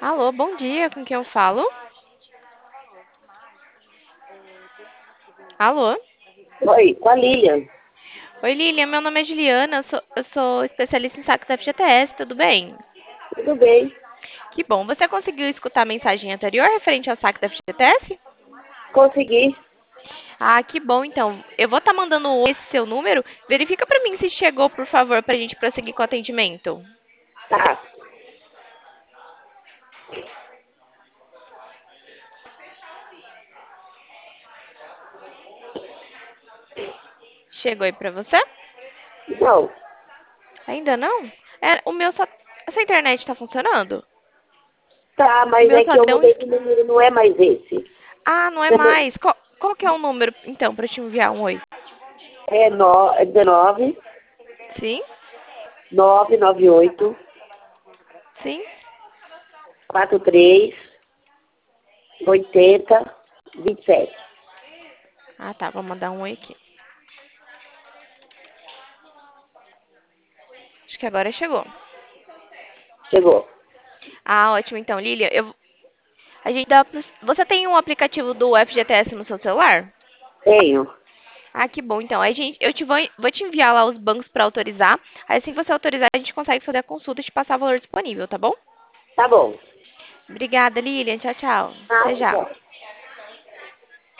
Alô, bom dia, com quem eu falo? Alô? Oi, com a Lilian. Oi, Lilian, meu nome é Juliana, eu sou especialista em saques FGTS, tudo bem? Tudo bem? Que bom, você conseguiu escutar a mensagem anterior referente ao saque da FGTS? Consegui. Ah, que bom, então. Eu vou estar mandando esse seu número, verifica pra mim se chegou, por favor, pra gente prosseguir com o atendimento. Tá, Chegou aí pra você? não. Ainda não? O meu só... Essa internet tá funcionando? Tá, O mas meu é só que eu deu um... mudei de número, não é mais esse. Ah, não é Você não- mais. Qual que é o número, então, pra te enviar um oi? É 19 Sim? 998 Sim? 43 80 27. Ah, tá. Vou mandar um oi aqui. Acho que agora chegou. Chegou. Ah, ótimo. Então, Lilia, a gente dá você tem um aplicativo do FGTS no seu celular? Tenho. Ah, que bom. Então, vou te enviar lá os bancos para autorizar. Aí, assim que você autorizar, a gente consegue fazer a consulta e te passar o valor disponível, tá bom? Tá bom. Obrigada, Lilian. Tchau, tchau. Ah, Até já. tá.